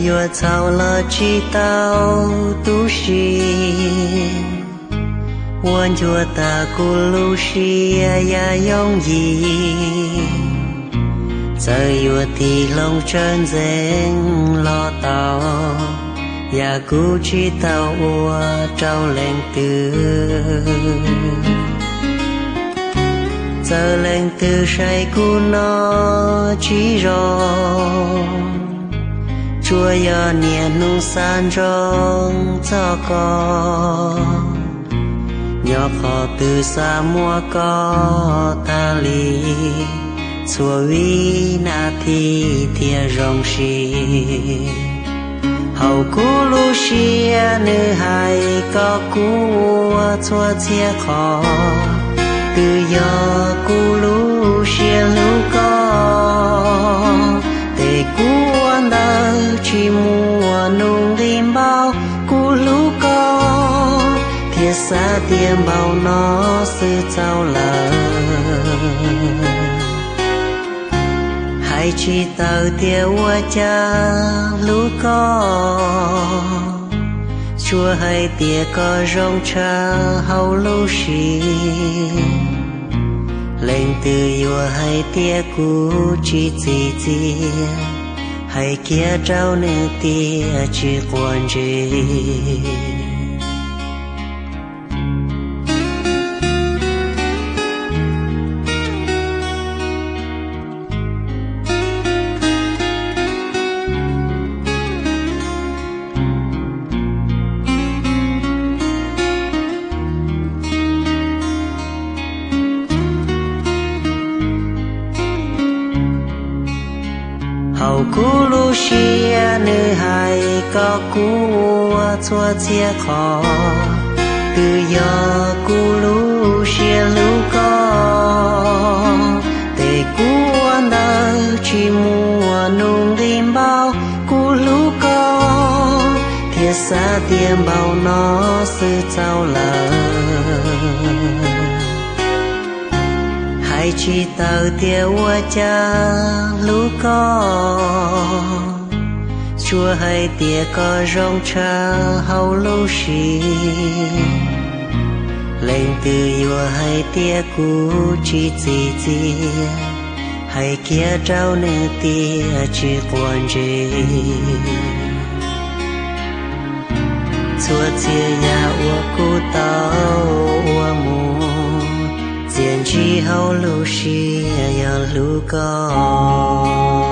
yo chào là chỉ tao tu sĩวันชัวตากุลูชียายองยีใจอยู่ที่ลงเชิญเจงรอเตาอยากกูชีเตาอัวเจ้าแหลงตือเจอแหลงตือใช้กูนอชีรอชัวยอเนียนุ่งสานรองเจ้าก่อnhỏ khó từ xa mua có ta lý xua vi na thi thia rong shi hầu cú lu xia nữ hai có cú xua chia khó từ giờ cú lu xia lu có để cú ăn đời chỉ mua nung lim bao cú lu có thiệt xa tiền bao nó sư trao lờ hai chỉ tàu tiêu cha lũ có chua hai tia có rong cha hầu lũ xì lên từ vừa hai tia cũ chỉ hai kia trao nữ tia chỉ quan gì hầu cú lu xia nữ hai có cú xua chia khó từ giờ cú lu xia lu có để cú ăn đời chỉ mua nung lim bao cú lu có thiệt xa tiền bao nó sư trao lờ hai chỉ tàu tiêu cha lũ có chua hai tia có rong cha hầu lũ xì lên từ vừa hai tia cũ chỉ hai kia trao nữ tia chỉ quan gì chua chia nhà ua cú tao ua mù tiền chỉ hậu lũ xì ya lũ có